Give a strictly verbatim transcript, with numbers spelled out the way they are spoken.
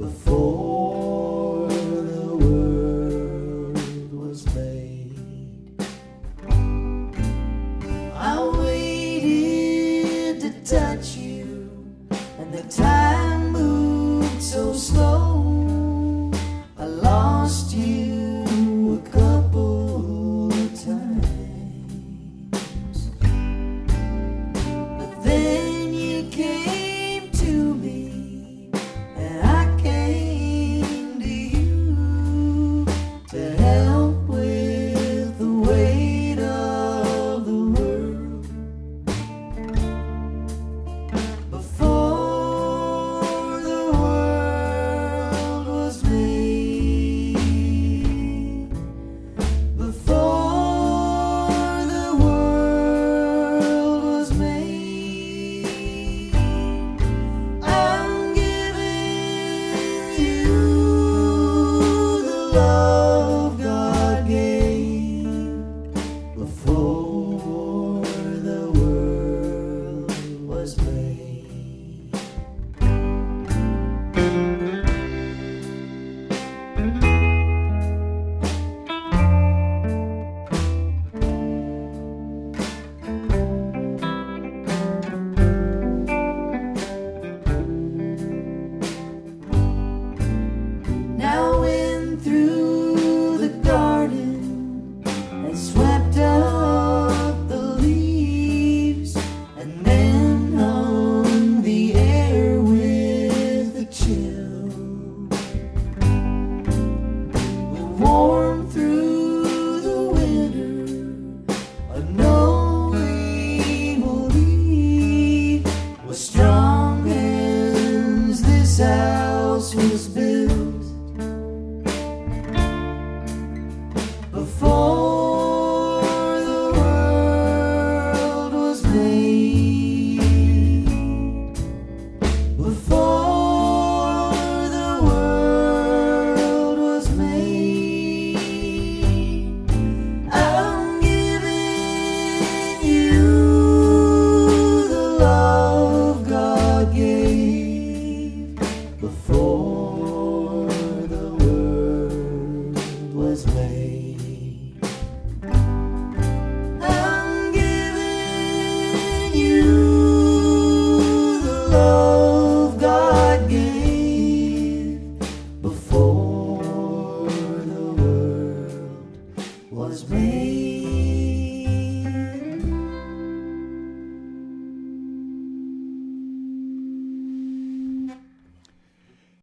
before the world was made. I waited to touch you, and the time moved so slow. I lost you a couple of times, but then you came to me, and I came to you to help with the weight of the world. Before the world was made, before the world was made, I'm giving you the love God gave before the world was made. Now I went through the garden and swept up the leaves, and then hung the air with a chill. We warmed through the winter, a no evil lead. With strong hands this house was built. Before the world was made, before the world was made, I'm giving you the love God gave before the world was made. I'm giving you the love God gave before the world was made.